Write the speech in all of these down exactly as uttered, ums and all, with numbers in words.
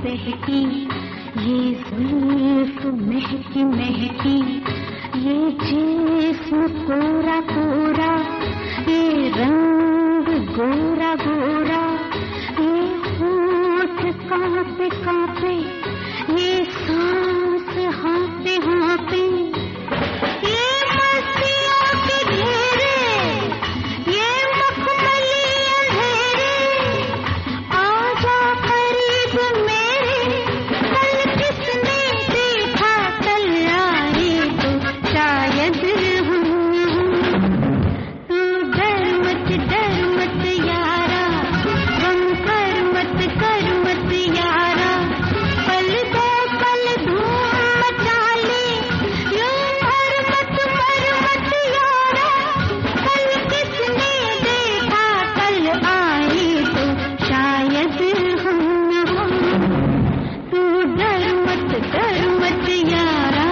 बहकी, ये जुल्फ महकी महकी, ये जिस्म कोरा कोरा, ये रंग गोरा गोरा, ये होठ कांपे कांपे, ये सांस हाँपे हाँपे, ये मस्तियों के घेरे, ये मखमली अंधेरे, आजा करीब मेरे, कल किसने देखा कल आए तो शायद हम। तू डर मत डर मत यारा, गम कर मत कर मत यारा, पल दो पल धूम मचा ले, यूं मर मत मर मत यारा, कल किसने देखा कल आए तो शायद हम हम। तू डर मत डर मत यारा।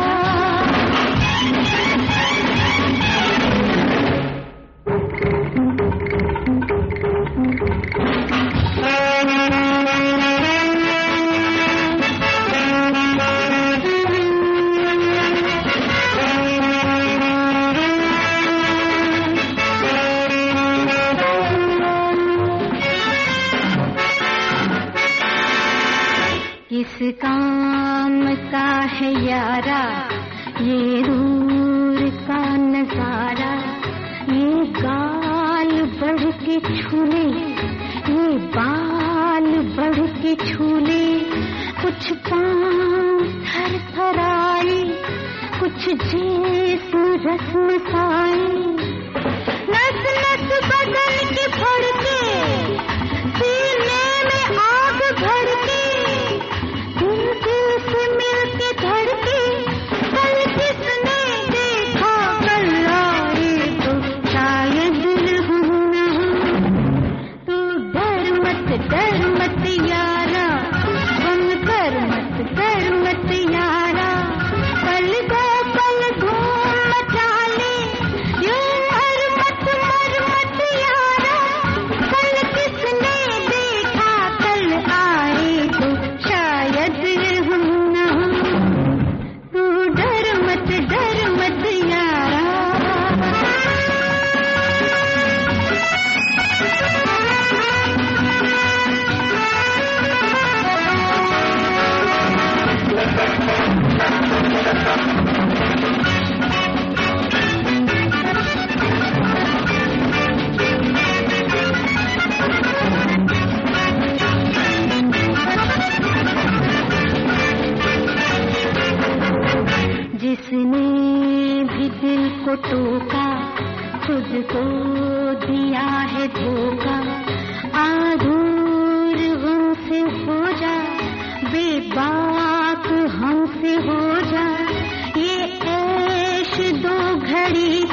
किस काम का है यारा ये दूर का नजारा, ये गाल बढ़ के छूले, ये बाल बढ़ के छूले, कुछ पाँव थर थराए, कुछ जिस्म रस्म साए, नस नस बदन की भड़के, सीने में आग भड़के, दिल दिल से मिलके धड़के, कल किसने देखा कल आए तो शायद हम हम। तू डर मत डर मत यारा, गम कर मत कर मत यारा, पल दो पल धूम मचा ले, यूं मर मत मर मत यारा, कल किसने देखा कल आए तो शायद हम हम। तू डर मत डर मत यारा। जिसने भी दिल को टोका, खुद को दिया है धोखा, आधूर हमसे हो जा, बेबाक हमसे हो जा, ये ऐश दो घड़ी